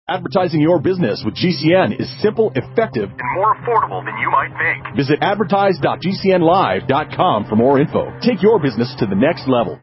Advertising your business with GCN is simple, effective, and more affordable than you might think. Visit advertise.gcnlive.com for more info. Take your business to the next level.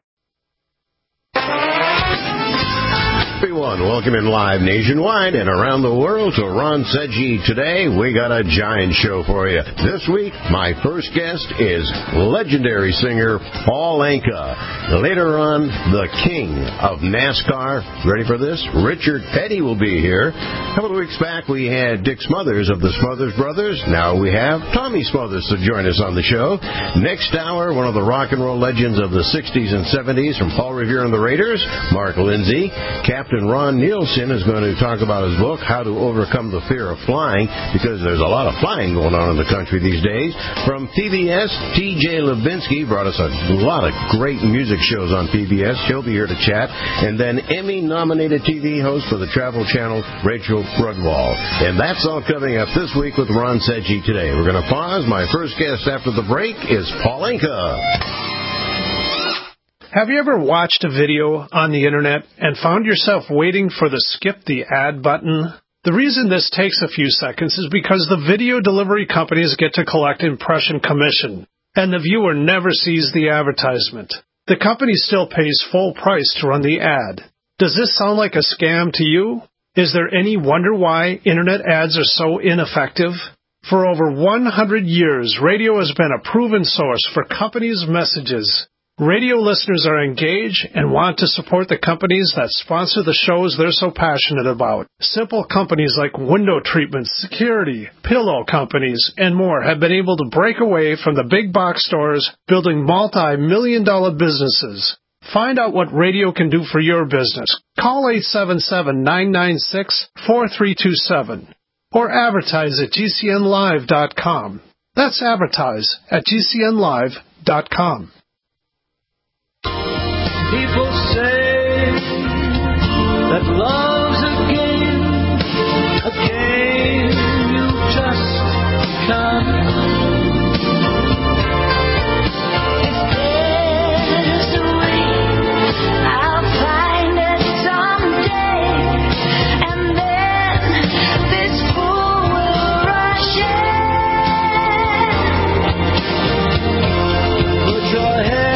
Everyone, welcome in live nationwide and around the world to Ron Seggi. Today, we got a giant show for you. This week, my first guest is legendary singer Paul Anka. Later on, the king of NASCAR. Ready for this? Richard Petty will be here. A couple of weeks back, we had Dick Smothers of the Smothers Brothers. Now we have Tommy Smothers to join us on the show. Next hour, one of the rock and roll legends of the 60s and 70s from Paul Revere and the Raiders, Mark Lindsay. Captain Ron Nielsen is going to talk about his book, How to Overcome the Fear of Flying, because there's a lot of flying going on in the country these days. From PBS, T.J. Levinsky brought us a lot of great music shows on PBS. She'll be here to chat. And then Emmy-nominated TV host for the Travel Channel, Rachel Brugwall. And that's all coming up this week with Ron Seggi today. We're going to pause. My first guest after the break is Paul Anka. Have you ever watched a video on the internet and found yourself waiting for the skip the ad button? The reason this takes a few seconds is because the video delivery companies get to collect impression commission, and the viewer never sees the advertisement. The company still pays full price to run the ad. Does this sound like a scam to you? Is there any wonder why internet ads are so ineffective? For over 100 years, radio has been a proven source for companies' messages. Radio listeners are engaged and want to support the companies that sponsor the shows they're so passionate about. Simple companies like window treatments, security, pillow companies, and more have been able to break away from the big box stores, building multi-million-dollar businesses. Find out what radio can do for your business. Call 877-996-4327 or advertise at GCNlive.com. That's advertise at GCNlive.com. People say that love's a game you just can't win. If there's a way, I'll find it someday, and then this fool will rush in. Put your head.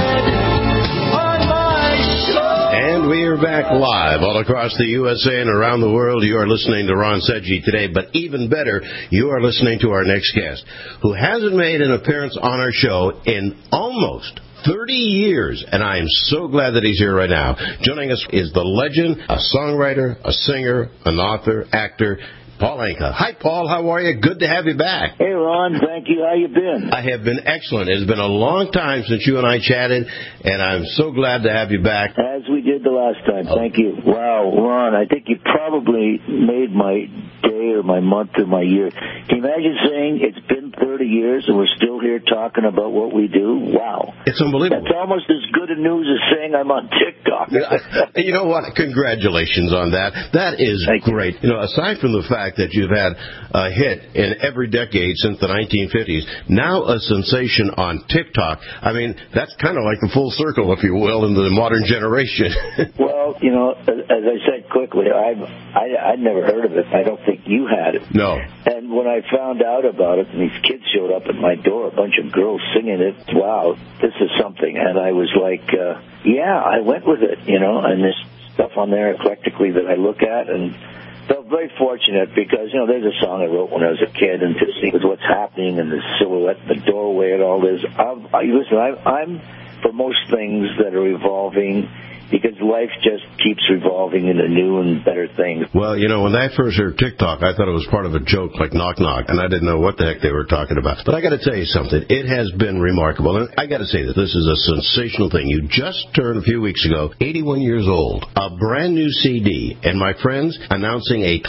We are back live all across the USA and around the world. You are listening to Ron Seggi today, but even better, you are listening to our next guest, who hasn't made an appearance on our show in almost 30 years, and I am so glad that he's here right now. Joining us is the legend, a songwriter, a singer, an author, actor, Paul Anka. Hi, Paul. How are you? Good to have you back. Hey, Ron. Thank you. How you been? I have been excellent. It's been a long time since you and I chatted, and I'm so glad to have you back. As we did the last time. Thank you. Wow, Ron, I think you probably made my day or my month or my year. Can you imagine saying it's been 30 years and we're still here talking about what we do? Wow. It's unbelievable. That's almost as good a news as saying I'm on TikTok. You know what? Congratulations on that. That is great. You know, aside from the fact that you've had a hit in every decade since the 1950s, now a sensation on TikTok. I mean, that's kind of like the full circle, if you will, in the modern generation. Well, you know, as I said quickly, I'd never heard of it. I don't think you had it. No. And when I found out about it, and these kids showed up at my door, a bunch of girls singing it, wow, this is something. And I was like, yeah, I went with it, you know, and there's stuff on there eclectically that I look at, and felt very fortunate because, you know, there's a song I wrote when I was a kid, and to see what's happening and the silhouette, the doorway, and all this. Listen, I'm for most things that are evolving, because life just keeps revolving into new and better things. Well, you know, when I first heard TikTok, I thought it was part of a joke like Knock Knock, and I didn't know what the heck they were talking about. But I got to tell you something. It has been remarkable. And I got to say that this is a sensational thing. You just turned a few weeks ago 81 years old, a brand new CD, and my friends announcing a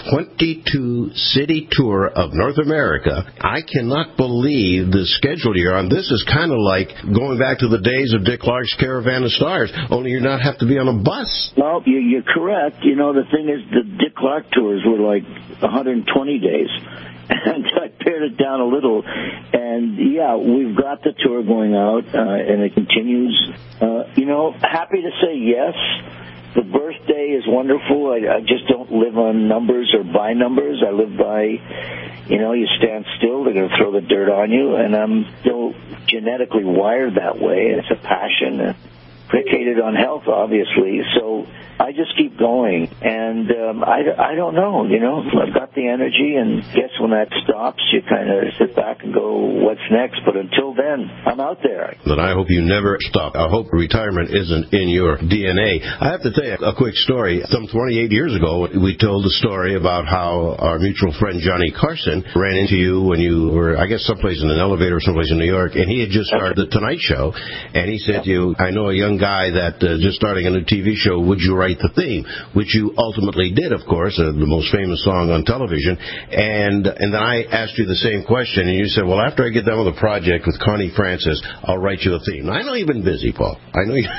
22-city tour of North America. I cannot believe the schedule you're on. This is kind of like going back to the days of Dick Clark's Caravan of Stars, only you not have to be on a bus. Well, you're correct. You know, the thing is, the Dick Clark tours were like 120 days. And I pared it down a little. And, yeah, we've got the tour going out, and it continues. You know, happy to say yes. The birthday is wonderful. I just don't live on numbers or by numbers. I live by, you stand still, they're going to throw the dirt on you, and I'm still genetically wired that way. It's a passion, predicated on health, obviously. So I just keep going, and I don't know, I've got the energy, and guess when that stops, you kind of sit back and go, what's next? But until then, I'm out there. Then I hope you never stop. I hope retirement isn't in your DNA. I have to tell you a quick story. Some 28 years ago, we told a story about how our mutual friend Johnny Carson ran into you when you were, I guess, someplace in an elevator or someplace in New York, and he had just started The Tonight Show, and he said to you, I know a young guy that just starting a new TV show, would you write the theme? Which you ultimately did, of course, the most famous song on television. And then I asked you the same question, and you said, well, after I get done with the project with Connie Francis, I'll write you a theme. Now, I know you've been busy, Paul. I know you...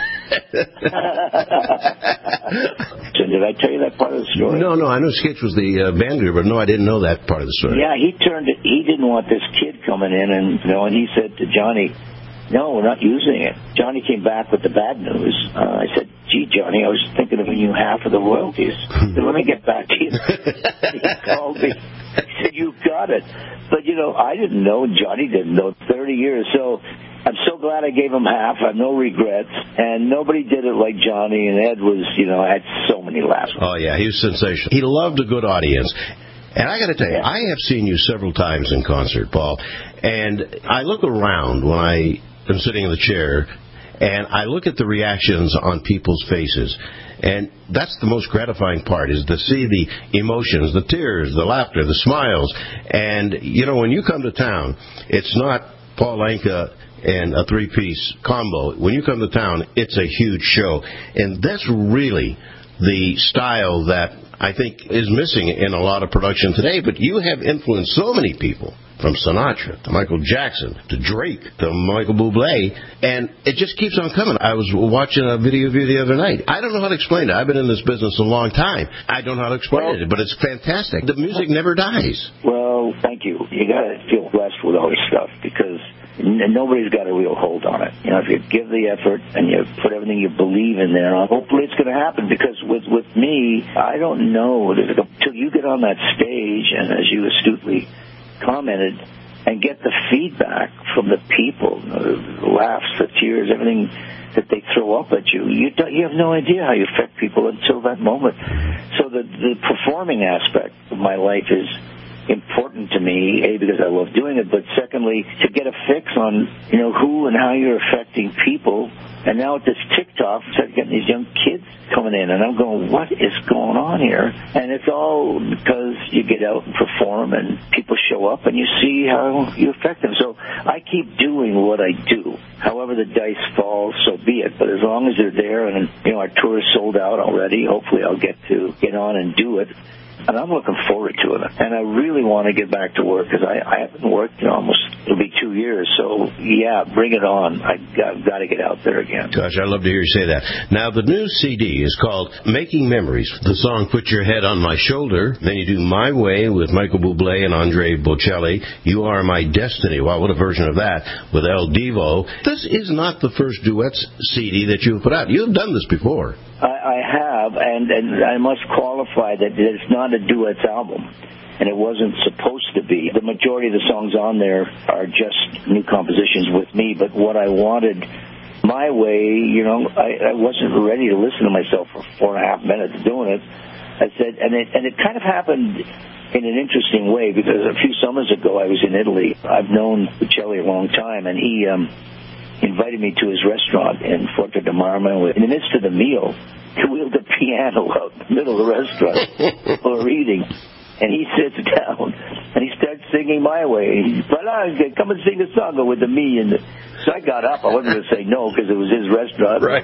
Did I tell you that part of the story? No, I knew Skitch was the band leader, but no, I didn't know that part of the story. Yeah, he didn't want this kid coming in, and he said to Johnny, no, we're not using it. Johnny came back with the bad news. I said, gee, Johnny, I was thinking of giving you half of the royalties. He said, let me get back to you. He called me. He said, you got it. But, I didn't know. Johnny didn't know. 30 years. So I'm so glad I gave him half. I have no regrets. And nobody did it like Johnny. And Ed was, had so many laughs. Oh, yeah, he was sensational. He loved a good audience. And I got to tell you, I have seen you several times in concert, Paul. And I look around when I am sitting in the chair, and I look at the reactions on people's faces. And that's the most gratifying part, is to see the emotions, the tears, the laughter, the smiles. And, when you come to town, it's not Paul Anka and a three-piece combo. When you come to town, it's a huge show. And that's really the style that I think is missing in a lot of production today. But you have influenced so many people, from Sinatra to Michael Jackson to Drake to Michael Bublé, and it just keeps on coming. I was watching a video of you the other night. I don't know how to explain it. I've been in this business a long time. I don't know how to explain it, but it's fantastic. The music never dies. Well, thank you. You got to feel blessed with all this stuff, because nobody's got a real hold on it. If you give the effort and you put everything you believe in there, hopefully it's going to happen. Because with me, I don't know until you get on that stage, and as you astutely commented, and get the feedback from the people, the laughs, the tears, everything that they throw up at you. You have no idea how you affect people until that moment. So the performing aspect of my life is important to me, A, because I love doing it, but secondly, to get a fix on, who and how you're affecting people. And now with this TikTok, I'm getting these young kids coming in, and I'm going, what is going on here? And it's all because you get out and perform, and people show up, and you see how you affect them. So I keep doing what I do. However the dice falls, so be it. But as long as they're there, and, our tour is sold out already, hopefully I'll get on and do it. And I'm looking forward to it. And I really want to get back to work, because I haven't worked in it'll be 2 years. So, yeah, bring it on. I've got to get out there again. Gosh, I love to hear you say that. Now, the new CD is called Making Memories. The song Put Your Head on My Shoulder. Then you do My Way with Michael Bublé and Andre Bocelli. You Are My Destiny. Wow, what a version of that with El Divo. This is not the first duets CD that you've put out. You've done this before. I have, and I must qualify that it's not a duets album, and it wasn't supposed to be. The majority of the songs on there are just new compositions with me, but what I wanted, My Way, I wasn't ready to listen to myself for 4.5 minutes doing it. I said, and it kind of happened in an interesting way, because a few summers ago I was in Italy. I've known Bocelli a long time, and he invited me to his restaurant in Forte de Marmo. In the midst of the meal, he wheeled a piano out in the middle of the restaurant for eating. And he sits down, and he starts singing My Way. He said, come and sing a song with me. So I got up. I wasn't going to say no, because it was his restaurant. Right.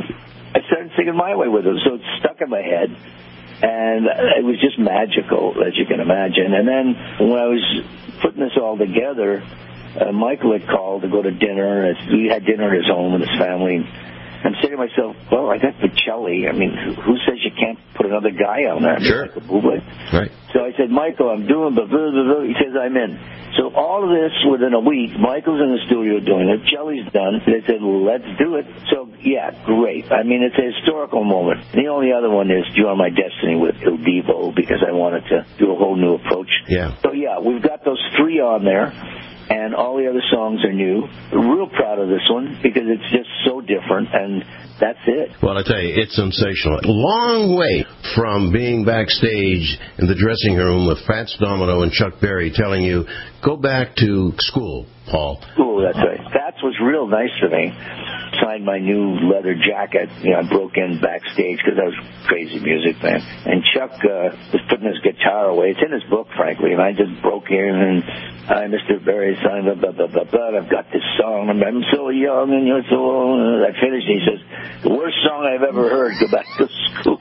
I started singing My Way with him, so it stuck in my head. And it was just magical, as you can imagine. And then when I was putting this all together, Michael had called to go to dinner. We had dinner at his home with his family. I'm saying to myself, well, I got Bocelli. I mean, who says you can't put another guy on there? Sure. Like Bublé. Right. So I said, Michael, I'm doing blah, blah, blah, blah. He says, I'm in. So all of this within a week, Michael's in the studio doing it. Jelly's done. They said, let's do it. So, yeah, great. I mean, it's a historical moment. The only other one is You Are My Destiny with Il Divo, because I wanted to do a whole new approach. Yeah. So, yeah, we've got those 3 on there. And all the other songs are new. Real proud of this one because it's just so different, and that's it. Well, I tell you, it's sensational. Long way from being backstage in the dressing room with Fats Domino and Chuck Berry telling you, go back to school, Paul. School, that's right. Fats was real nice to me. Signed my new leather jacket. You know, I broke in backstage because I was crazy music fan. And Chuck was putting his guitar away. It's in his book, frankly. And I just broke in and I, Mr. Berry, signed blah, blah, blah, blah, blah. I've got this song. I'm so young and you're so old. I finished. He says, the worst song I've ever heard. Go back to school.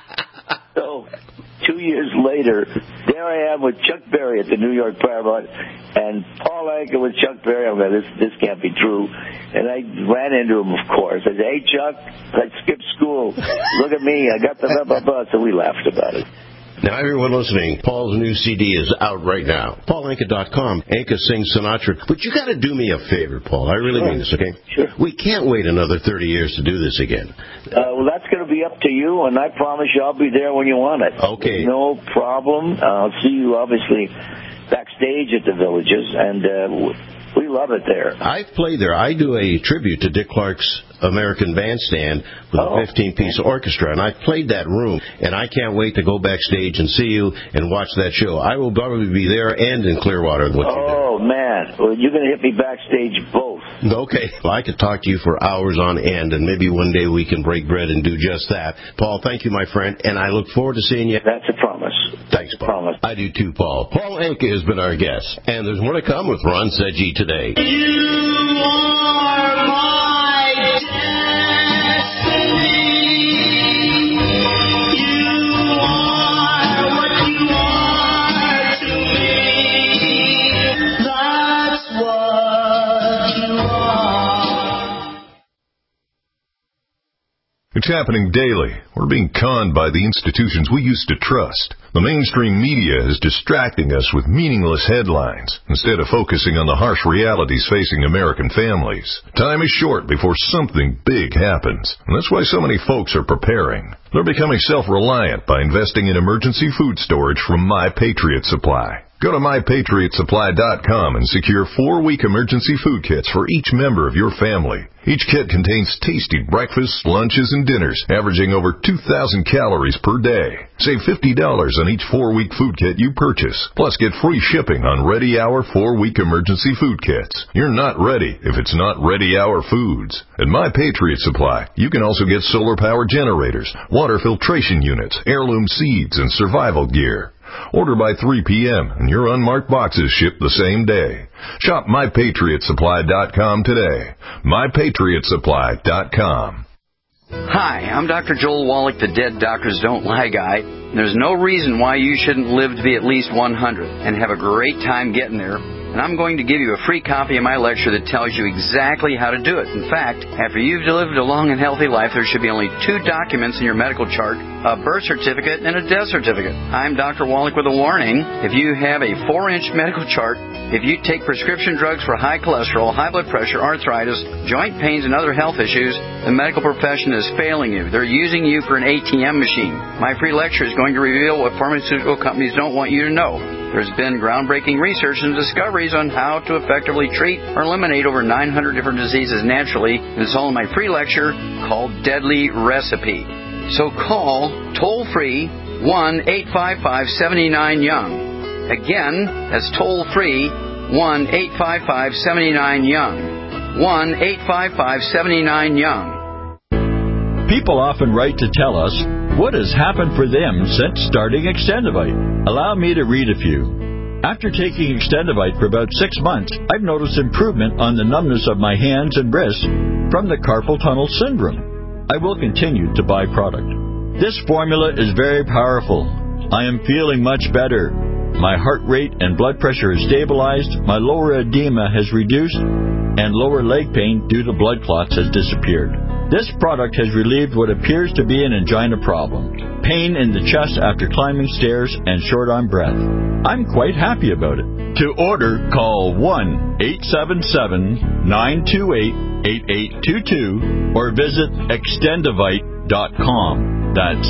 So 2 years later, there I am with Chuck Berry at the New York Paramount and Paul Anka with Chuck Berry. I'm like, this can't be true. And I ran into him, of course. I said, hey, Chuck, I skipped school. Look at me. I got the blah, blah, blah. So we laughed about it. Now, everyone listening, Paul's new CD is out right now. PaulAnka.com. Anka sings Sinatra. But you got to do me a favor, Paul. I really mean this, okay? Sure. We can't wait another 30 years to do this again. Well, that's going to be up to you, and I promise you I'll be there when you want it. Okay. No problem. I'll see you, obviously, backstage at the Villages, and we love it there. I've played there. I do a tribute to Dick Clark's American Bandstand with a 15-piece orchestra, and I've played that room, and I can't wait to go backstage and see you and watch that show. I will probably be there and in Clearwater with you there. Oh, man. Well, you're going to hit me backstage both. Okay. Well, I could talk to you for hours on end, and maybe one day we can break bread and do just that. Paul, thank you, my friend, and I look forward to seeing you. That's a promise. Thanks, Paul. Promise. I do too, Paul. Paul Anka has been our guest, and there's more to come with Ron Sedgwick today. You are my destiny. You are what you are to me. That's what you are. It's happening daily. We're being conned by the institutions we used to trust. The mainstream media is distracting us with meaningless headlines instead of focusing on the harsh realities facing American families. Time is short before something big happens, and that's why so many folks are preparing. They're becoming self-reliant by investing in emergency food storage from My Patriot Supply. Go to MyPatriotSupply.com and secure 4-week emergency food kits for each member of your family. Each kit contains tasty breakfasts, lunches, and dinners, averaging over 2,000 calories per day. Save $50 on each 4-week food kit you purchase. Plus, get free shipping on Ready Hour 4-week emergency food kits. You're not ready if it's not Ready Hour Foods. At My Patriot Supply, you can also get solar power generators, water filtration units, heirloom seeds, and survival gear. Order by 3 p.m. and your unmarked boxes ship the same day. Shop MyPatriotSupply.com today. MyPatriotSupply.com. Hi, I'm Dr. Joel Wallach, the Dead Doctors Don't Lie guy. There's no reason why you shouldn't live to be at least 100 and have a great time getting there. And I'm going to give you a free copy of my lecture that tells you exactly how to do it. In fact, after you've lived a long and healthy life, there should be only 2 documents in your medical chart, a birth certificate and a death certificate. I'm Dr. Wallach with a warning. If you have a 4-inch medical chart, if you take prescription drugs for high cholesterol, high blood pressure, arthritis, joint pains, and other health issues, the medical profession is failing you. They're using you for an ATM machine. My free lecture is going to reveal what pharmaceutical companies don't want you to know. There's been groundbreaking research and discoveries on how to effectively treat or eliminate over 900 different diseases naturally, and it's all in my free lecture called Deadly Recipe. So call toll-free 1-855-79-YOUNG. Again, that's toll-free 1-855-79-YOUNG. 1-855-79-YOUNG. People often write to tell us what has happened for them since starting Extendivite. Allow me to read a few. After taking Extendivite for about 6 months, I've noticed improvement on the numbness of my hands and wrists from the carpal tunnel syndrome. I will continue to buy product. This formula is very powerful. I am feeling much better. My heart rate and blood pressure is stabilized, my lower edema has reduced, and lower leg pain due to blood clots has disappeared. This product has relieved what appears to be an angina problem, pain in the chest after climbing stairs, and short on breath. I'm quite happy about it. To order, call 1-877-928-8822 or visit extendovite.com. That's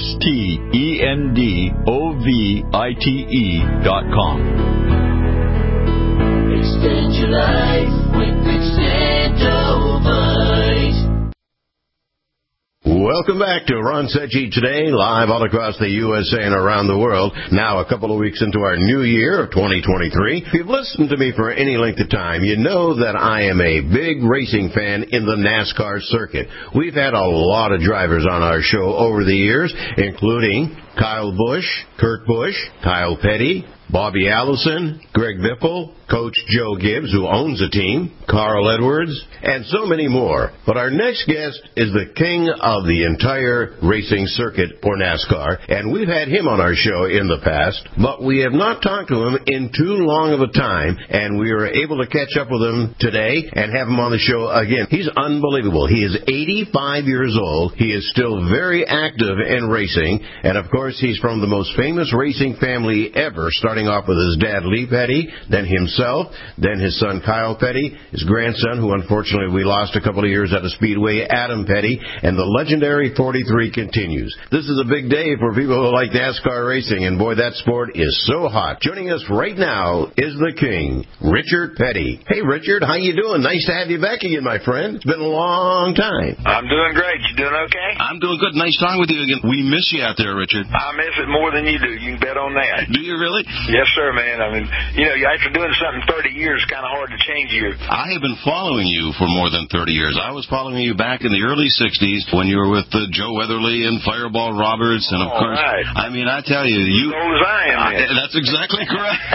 XTENDOVITE.com. Extend your life with Extendovite. Welcome back to Ron Secchi Today, live all across the USA and around the world. Now a couple of weeks into our new year of 2023. If you've listened to me for any length of time, you know that I am a big racing fan in the NASCAR circuit. We've had a lot of drivers on our show over the years, including Kyle Busch, Kurt Busch, Kyle Petty, Bobby Allison, Greg Biffle, Coach Joe Gibbs, who owns a team, Carl Edwards, and so many more. But our next guest is the king of the entire racing circuit for NASCAR, and we've had him on our show in the past, but we have not talked to him in too long of a time, and we were able to catch up with him today and have him on the show again. He's unbelievable. He is 85 years old. He is still very active in racing, and of course he's from the most famous racing family ever, starting off with his dad, Lee Petty, then himself, then his son, Kyle Petty, his grandson, who unfortunately we lost a couple of years at a speedway, Adam Petty, and the legendary 43 continues. This is a big day for people who like NASCAR racing, and boy, that sport is so hot. Joining us right now is the king, Richard Petty. Hey, Richard, how you doing? Nice to have you back again, my friend. It's been a long time. I'm doing great. You doing okay? I'm doing good. Nice talking with you again. We miss you out there, Richard. I miss it more than you do. You can bet on that. Do you really? Yes, sir, man. I mean, you know, after doing something 30 years, it's kind of hard to change you. I have been following you for more than 30 years. I was following you back in the early 60s when you were with Joe Weatherly and Fireball Roberts, and of course, right. I mean, I tell you, as old as I am, man. That's exactly correct.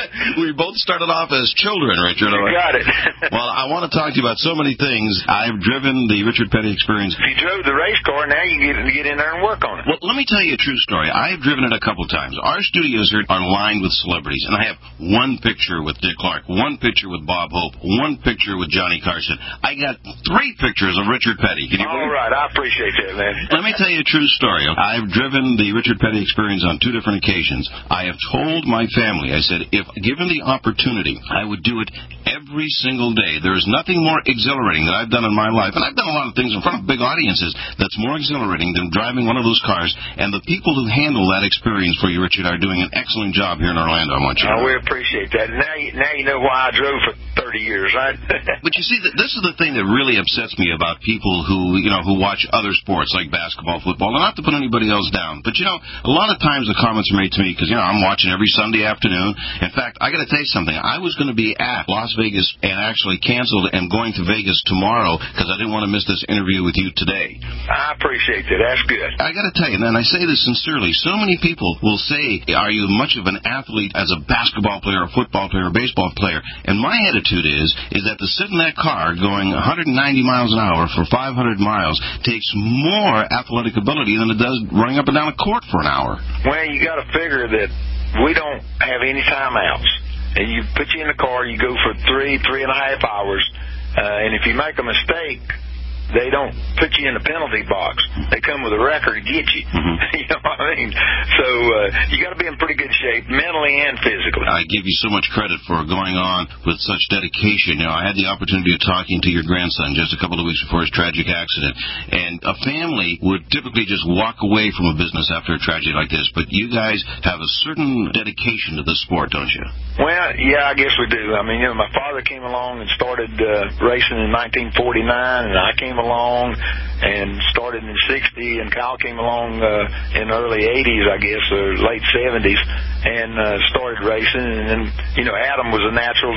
We both started off as children, Richard. You got it. Well, I want to talk to you about so many things. I've driven the Richard Petty Experience. If you drove the race car, now you get in there and work on it. Well, let me tell you a true story. I have driven it a couple times. Our studios here are lined with celebrities, and I have one picture with Dick Clark, one picture with Bob Hope, one picture with Johnny Carson. I got 3 pictures of Richard Petty. Can you believe it? All right, I appreciate that, man. Let me tell you a true story. I've driven the Richard Petty Experience on 2 different occasions. I have told my family, I said, if given the opportunity, I would do it every single day. There is nothing more exhilarating that I've done in my life, and I've done a lot of things in front of big audiences that's more exhilarating than driving one of those cars, and the people who handle that experience for you, Richard, are doing an excellent job here in Orlando, I want you to know. We appreciate that. Now you know why I drove for 30 years, right? But you see, this is the thing that really upsets me about people who watch other sports like basketball, football, and not to put anybody else down, but a lot of times the comments are made to me because I'm watching every Sunday afternoon. In fact, I got to tell you something. I was going to be at Las Vegas and actually canceled and going to Vegas tomorrow because I didn't want to miss this interview with you today. I appreciate that. That's good. I got to tell you, and I say this sincerely, so many people will say, are you much of an athlete as a basketball player, a football player, a baseball player? And my attitude is that to sit in that car going 190 miles an hour for 500 miles takes more athletic ability than it does running up and down a court for an hour. Well, you got to figure that we don't have any timeouts. And you put you in the car, you go for 3.5 hours, and if you make a mistake, they don't put you in the penalty box. They come with a record to get you. Mm-hmm. You know what I mean? So you got to be in pretty good shape, mentally and physically. I give you so much credit for going on with such dedication. I had the opportunity of talking to your grandson just a couple of weeks before his tragic accident, and a family would typically just walk away from a business after a tragedy like this, but you guys have a certain dedication to this sport, don't you? Well, yeah, I guess we do. I mean, my father came along and started racing in 1949, and I came along and started in 60, and Kyle came along in the early 80s, I guess, or late 70s, and started racing. And then, Adam was a natural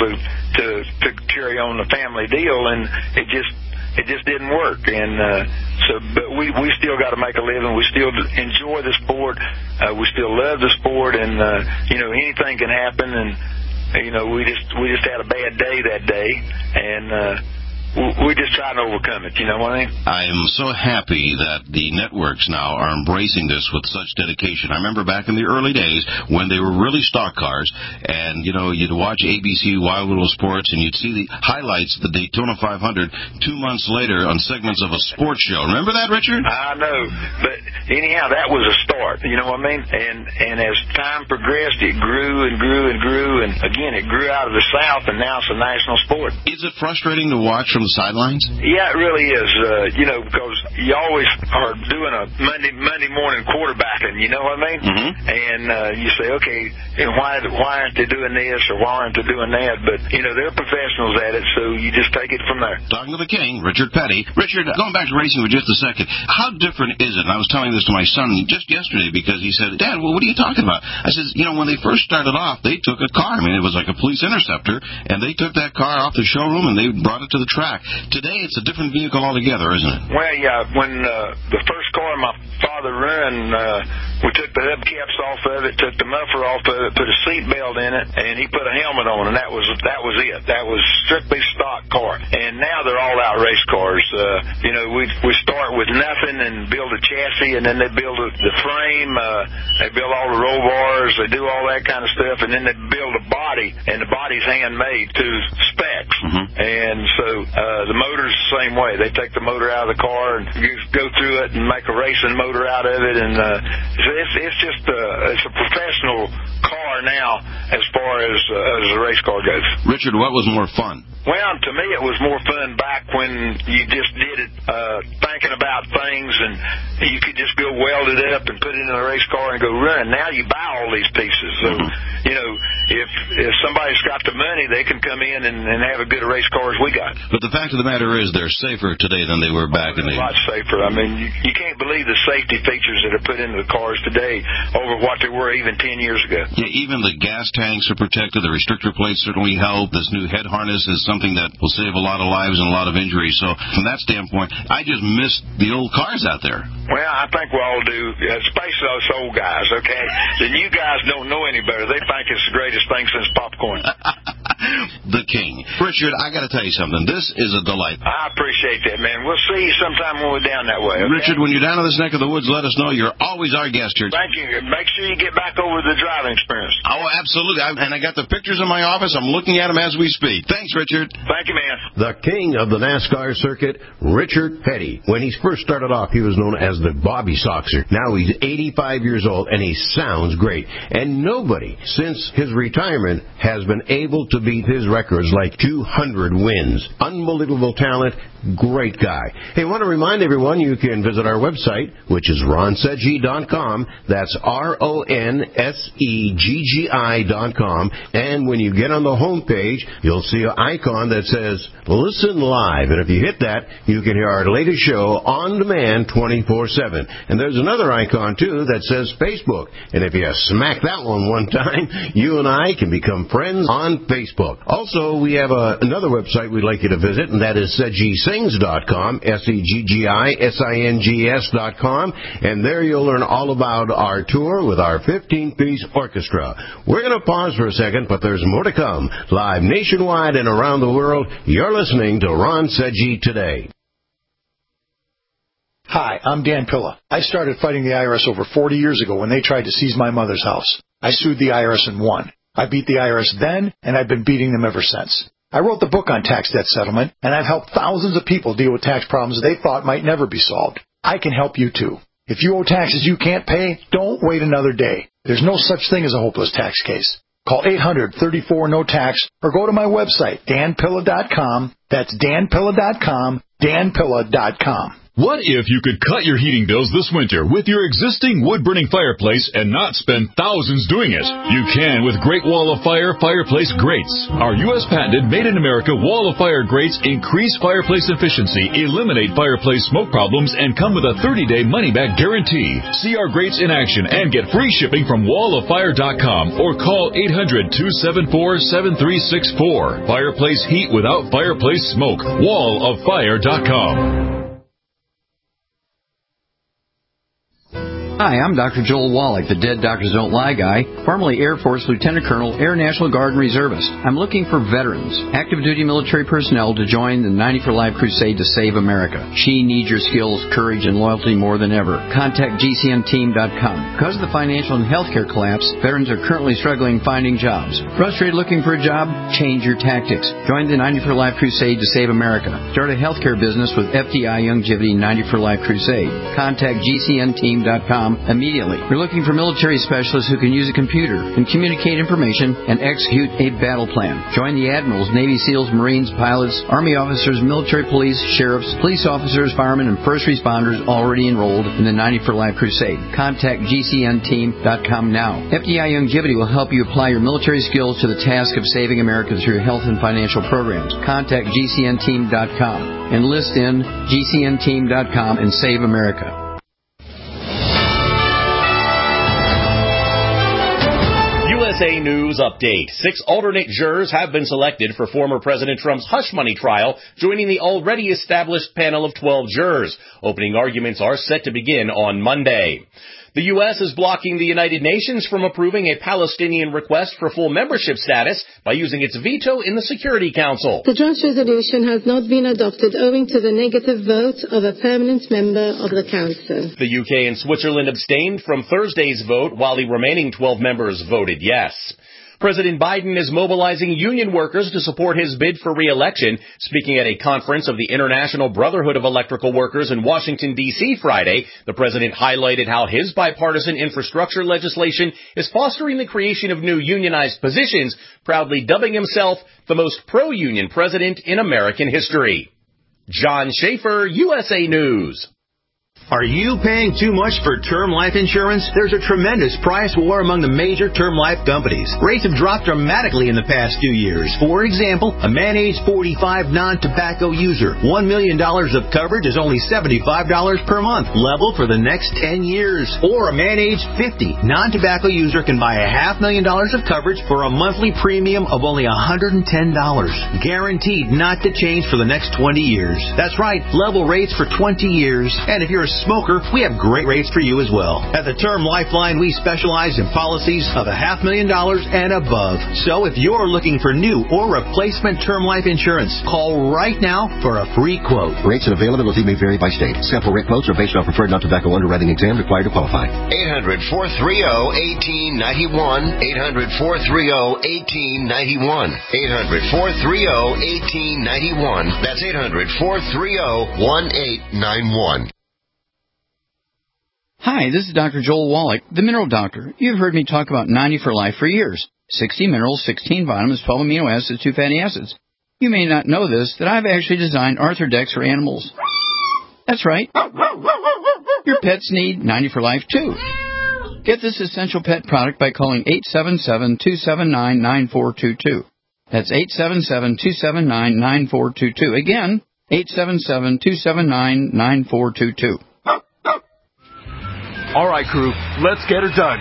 to carry on the family deal, and it just didn't work. And but we still got to make a living. We still enjoy the sport. We still love the sport, and anything can happen. And we just had a bad day that day, and we just try to overcome it. You know what I mean? I am so happy that the networks now are embracing this with such dedication. I remember back in the early days when they were really stock cars, and, you know, you'd watch ABC Wild Little Sports, and you'd see the highlights of the Daytona 500 2 months later on segments of a sports show. Remember that, Richard? I know, but anyhow, that was a start. You know what I mean? And as time progressed, it grew and grew and grew, and again, it grew out of the South, and now it's a national sport. Is it frustrating to watch from the sidelines? Yeah, it really is. You know, because you always are doing a Monday morning quarterbacking. You know what I mean? Mm-hmm. And you say, okay, you know, why aren't they doing this or why aren't they doing that? But you know, they're professionals at it, so you just take it from there. Talking to the king, Richard Petty. Richard, going back to racing for just a second, how different is it? And I was telling this to my son just yesterday because he said, Dad, well, what are you talking about? I said, you know, when they first started off, they took a car. I mean, it was like a police interceptor, and they took that car off the showroom and they brought it to the track. Today, it's a different vehicle altogether, isn't it? Well, yeah. When the first car my father ran, we took the hubcaps off of it, took the muffler off of it, put a seat belt in it, and he put a helmet on, and that was it. That was strictly stock car. And now they're all out race cars. You know, we start with nothing and build a chassis, and then they build the frame. They build all the roll bars. They do all that kind of stuff, and then they build a body, and the body's handmade to specs. Mm-hmm. And so the motor's the same way. They take the motor out of the car and go through it and make a racing motor out of it, and it's just it's a professional car now as far as a race car goes. Richard, what was more fun? Well, to me, it was more fun back when you just did it thinking about things, and you could just go weld it up and put it in a race car and go run. Now you buy all these pieces. So, you know, if somebody's got the money, they can come in and have as good a race car as we got. But the fact of the matter is they're safer today than they were back in the... A lot safer. I mean, you can't believe the safety features that are put into the cars today over what they were even 10 years ago. Yeah, even the gas tanks are protected. The restrictor plates certainly help. This new head harness is something that will save a lot of lives and a lot of injuries. So from that standpoint, I just miss the old cars out there. Well, I think we all do, especially us old guys, okay? The new guys don't know any better. They think it's the greatest thing since popcorn. The king. Richard, I got to tell you something. This is a delight. I appreciate that, man. We'll see you sometime when we're down that way, okay? Richard, when you're down in this neck of the woods, let us know. You're always our guest here. Thank you. Make sure you get back over the driving experience. Oh, absolutely. And I got the pictures in my office. I'm looking at them as we speak. Thanks, Richard. Thank you, man. The king of the NASCAR circuit, Richard Petty. When he first started off, he was known as the Bobby Soxer. Now he's 85 years old, and he sounds great. And nobody, since his retirement, has been able to beat his records like 200 wins. Unbelievable talent, great guy. Hey, I want to remind everyone you can visit our website, which is ronsedgi.com. That's RONSEGGI.com. And when you get on the home page, you'll see an icon that says Listen Live. And if you hit that, you can hear our latest show on demand 24/7. And there's another icon, too, that says Facebook. And if you smack that one time, you and I can become friends on Facebook. Also, we have another website we'd like you to visit, and that is SeggiSings.com, SEGGISINGS.com, and there you'll learn all about our tour with our 15-piece orchestra. We're going to pause for a second, but there's more to come. Live nationwide and around the world, you're listening to Ron Seggi Today. Hi, I'm Dan Pilla. I started fighting the IRS over 40 years ago when they tried to seize my mother's house. I sued the IRS and won. I beat the IRS then, and I've been beating them ever since. I wrote the book on tax debt settlement, and I've helped thousands of people deal with tax problems they thought might never be solved. I can help you, too. If you owe taxes you can't pay, don't wait another day. There's no such thing as a hopeless tax case. Call 800-34-NO-TAX or go to my website, danpilla.com. That's danpilla.com, danpilla.com. What if you could cut your heating bills this winter with your existing wood-burning fireplace and not spend thousands doing it? You can with Great Wall of Fire fireplace grates. Our U.S. patented made-in-America Wall of Fire grates increase fireplace efficiency, eliminate fireplace smoke problems, and come with a 30-day money-back guarantee. See our grates in action and get free shipping from walloffire.com or call 800-274-7364. Fireplace heat without fireplace smoke. walloffire.com. Hi, I'm Dr. Joel Wallach, the Dead Doctors Don't Lie guy, formerly Air Force Lieutenant Colonel, Air National Guard and Reservist. I'm looking for veterans, active duty military personnel to join the 90 for Life crusade to save America. She needs your skills, courage, and loyalty more than ever. Contact GCNteam.com. Because of the financial and healthcare collapse, veterans are currently struggling finding jobs. Frustrated looking for a job? Change your tactics. Join the 90 for Life crusade to save America. Start a healthcare business with FDI Youngevity 90 for Life crusade. Contact GCNteam.com immediately. We're looking for military specialists who can use a computer and communicate information and execute a battle plan. Join the admirals, Navy SEALs, Marines, pilots, Army officers, military police, sheriffs, police officers, firemen, and first responders already enrolled in the 90 for Life crusade. Contact GCNteam.com now. FDI Youngevity will help you apply your military skills to the task of saving America through health and financial programs. Contact GCNteam.com. Enlist in GCNteam.com and save America. USA News Update. 6 alternate jurors have been selected for former President Trump's hush money trial, joining the already established panel of 12 jurors. Opening arguments are set to begin on Monday. The U.S. is blocking the United Nations from approving a Palestinian request for full membership status by using its veto in the Security Council. The draft resolution has not been adopted owing to the negative vote of a permanent member of the Council. The UK and Switzerland abstained from Thursday's vote, while the remaining 12 members voted yes. President Biden is mobilizing union workers to support his bid for re-election. Speaking at a conference of the International Brotherhood of Electrical Workers in Washington, D.C. Friday, the president highlighted how his bipartisan infrastructure legislation is fostering the creation of new unionized positions, proudly dubbing himself the most pro-union president in American history. John Schaefer, USA News. Are you paying too much for term life insurance? There's a tremendous price war among the major term life companies. Rates have dropped dramatically in the past few years. For example, a man age 45 non-tobacco user, $1 million of coverage is only $75 per month, level for the next 10 years. Or a man age 50 non-tobacco user can buy $500,000 of coverage for a monthly premium of only $110, guaranteed not to change for the next 20 years. That's right, level rates for 20 years. And if you're a smoker, we have great rates for you as well. At the Term Lifeline, we specialize in policies of $500,000 and above. So if you're looking for new or replacement term life insurance, call right now for a free quote. Rates and availability may vary by state. Sample rate quotes are based on preferred non-tobacco underwriting exam required to qualify. 800-430-1891. 800-430-1891. 800-430-1891. That's 800-430-1891. Hi, this is Dr. Joel Wallach, the Mineral Doctor. You've heard me talk about 90 for Life for years. 60 minerals, 16 vitamins, 12 amino acids, 2 fatty acids. You may not know this, that I've actually designed Arthrodex for animals. That's right. Your pets need 90 for Life, too. Get this essential pet product by calling 877-279-9422. That's 877-279-9422. Again, 877-279-9422. All right, crew, let's get her dug.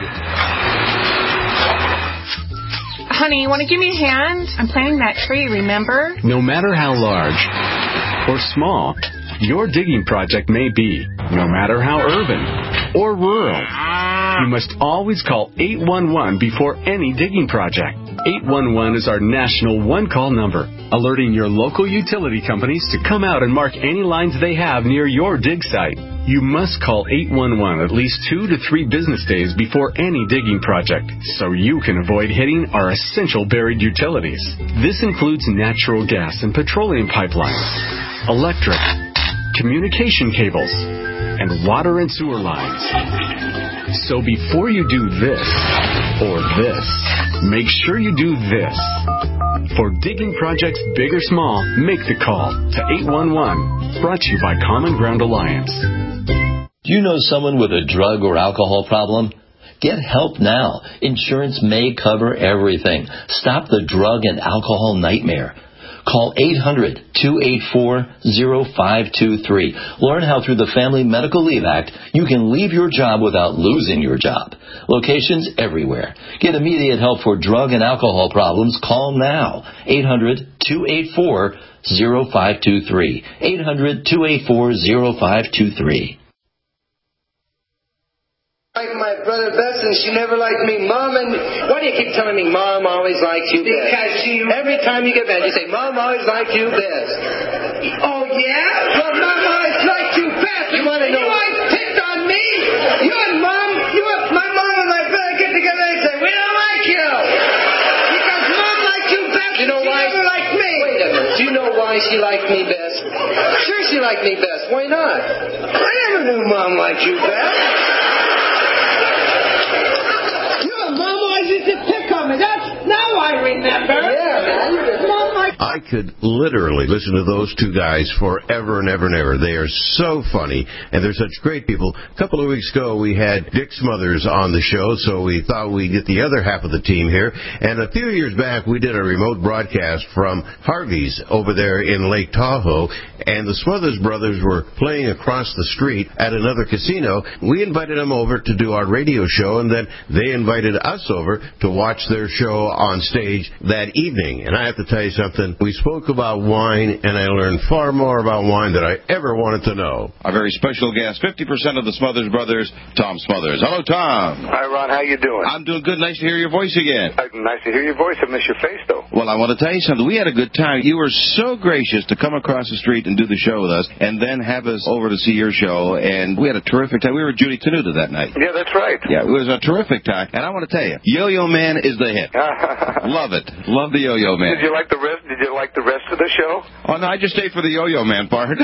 Honey, you want to give me a hand? I'm planting that tree, remember? No matter how large or small your digging project may be, no matter how urban or rural, you must always call 811 before any digging project. 811 is our national one-call number, alerting your local utility companies to come out and mark any lines they have near your dig site. You must call 811 at least 2 to 3 business days before any digging project, so you can avoid hitting our essential buried utilities. This includes natural gas and petroleum pipelines, electric, communication cables, and water and sewer lines. So before you do this or this, make sure you do this. For digging projects big or small, make the call to 811. Brought to you by Common Ground Alliance. Do you know someone with a drug or alcohol problem? Get help now. Insurance may cover everything. Stop the drug and alcohol nightmare. Call 800-284-0523. Learn how through the Family Medical Leave Act, you can leave your job without losing your job. Locations everywhere. Get immediate help for drug and alcohol problems. Call now. 800-284-0523. 800-284-0523. liked my brother best, and she never liked me. Mom, and why do you keep telling me Mom always liked you best? Because every time you get mad, you say, Mom always liked you best. Oh, yeah? Well, Mom always liked you best. You want to know? You always picked on me. You and Mom, my mom and my brother get together and say, we don't like you. Because Mom liked you best. You know why? She never liked me. Wait a minute. Do you know why she liked me best? Sure she liked me best. Why not? I never knew Mom liked you best. You and Mom always used to pick on me. Now I remember. Yeah. Mom liked... I could literally listen to those two guys forever and ever and ever. They are so funny, and they're such great people. A couple of weeks ago, we had Dick Smothers on the show, so we thought we'd get the other half of the team here. And a few years back, we did a remote broadcast from Harvey's over there in Lake Tahoe, and the Smothers brothers were playing across the street at another casino. We invited them over to do our radio show, and then they invited us over to watch their show on stage that evening. And I have to tell you something. We spoke about wine, and I learned far more about wine than I ever wanted to know. Our very special guest, 50% of the Smothers Brothers, Tom Smothers. Hello, Tom. Hi, Ron. How you doing? I'm doing good. Nice to hear your voice again. Nice to hear your voice. I miss your face, though. Well, I want to tell you something. We had a good time. You were so gracious to come across the street and do the show with us, and then have us over to see your show, and we had a terrific time. We were at Judy Tenuta that night. Yeah, that's right. Yeah, it was a terrific time, and I want to tell you, Yo-Yo Man is the hit. Love it. Love the Yo-Yo Man. Did you like the rest of the show? Oh, no, I just stayed for the Yo-Yo Man part.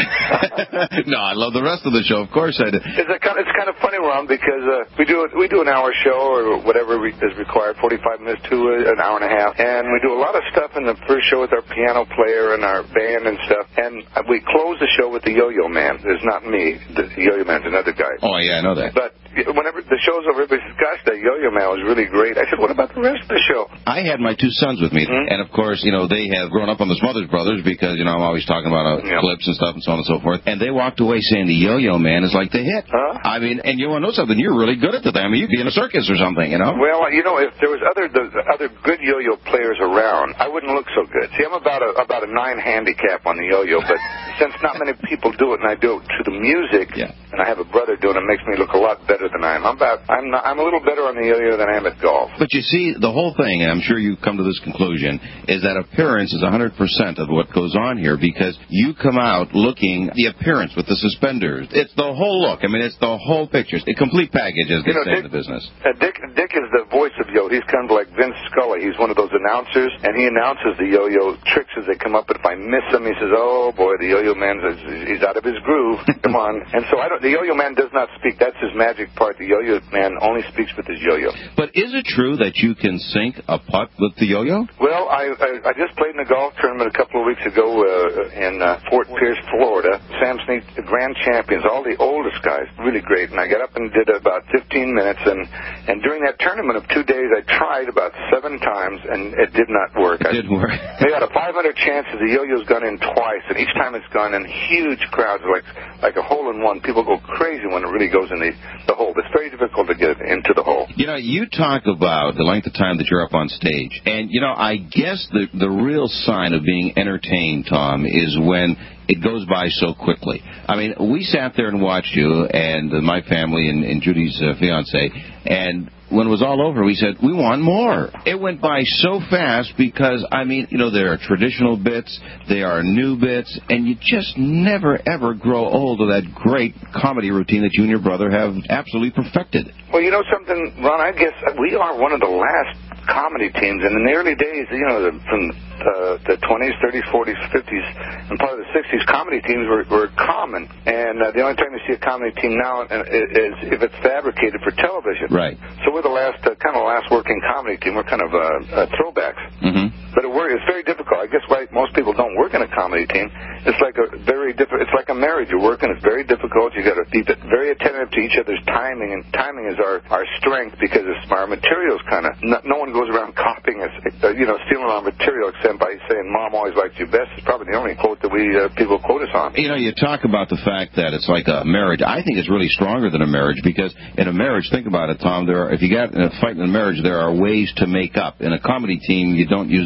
No, I love the rest of the show. Of course I did. It's kind of funny, Ron, because we do an hour show or whatever is required, 45 minutes to an hour and a half, and we do a lot of stuff in the first show with our piano player and our band and stuff, and we close the show with the Yo-Yo Man. It's not me. The Yo-Yo Man's another guy. Oh, yeah, I know that. But whenever the show's over, everybody says, gosh, that Yo-Yo Man was really great. I said, what about the rest of the show? I had my two sons with me, and of course, they have grown up on the Smothers Brothers because, I'm always talking about clips and stuff and so on and so forth, and they walked away saying the Yo-Yo Man is like the hit. I mean, and you want to know something, you're really good at the thing. I mean, you'd be in a circus or something, Well, if there was other good yo-yo players around, I wouldn't look so good. See, I'm about a 9 handicap on the yo-yo, but since not many people do it, and I do it to the music, and I have a brother doing it, makes me look a lot better than I am. I'm a little better on the yo-yo than I am at golf. But you see, the whole thing, and I'm sure you come to this conclusion, is that appearance is 100% of what goes on here, because you come out looking the appearance with the suspenders. It's the whole look. I mean, it's the whole picture. It's a complete package, as they say in the business. Dick is the voice of yo. He's kind of like Vince Scully. He's one of those announcers, and he announces the yo-yo tricks as they come up. But if I miss him, he says, "Oh boy, the yo-yo man he's out of his groove. Come on." And so the yo-yo man does not speak. That's his magic part. The yo-yo man only speaks with his yo-yo. But is it true that you can sink a putt with the yo-yo? Well, I just played in a golf tournament a couple of weeks ago in Fort Pierce, Florida. Sam Snead, the grand champions, all the oldest guys, really great. And I got up and did about 15 minutes, and during that tournament of 2 days, I tried about 7 times, and it did not work. It didn't work. They got a 500 chance that the yo-yo's gone in twice, and each time it's gone in huge crowds, like a hole-in-one. People go crazy when it really goes in the hole. It's very difficult to get into the hole. You talk about the length of time that you're up on stage, and, I guess the real sign of being entertained, Tom, is when it goes by so quickly. I mean, we sat there and watched you and my family and Judy's fiance, and when it was all over, we said, we want more. It went by so fast because, there are traditional bits, there are new bits, and you just never, ever grow old of that great comedy routine that you and your brother have absolutely perfected. Well, you know something, Ron, I guess we are one of the last comedy teams, and in the early days, from the 20s, 30s, 40s, 50s, and part of the 60s, comedy teams were common, and the only time you see a comedy team now is if it's fabricated for television. Right. So we're the last working comedy team. We're kind of throwbacks. Mm-hmm. But it's very difficult. I guess why most people don't work in a comedy team. It's like it's like a marriage. You're working. It's very difficult. You got to be very attentive to each other's timing, and timing is our strength because our material's kind of no one goes around copying us, stealing our material except by saying "Mom always liked you best." It's probably the only quote that people quote us on. You talk about the fact that it's like a marriage. I think it's really stronger than a marriage because in a marriage, think about it, Tom. If you got in a fight in a marriage, there are ways to make up. In a comedy team, you don't use the same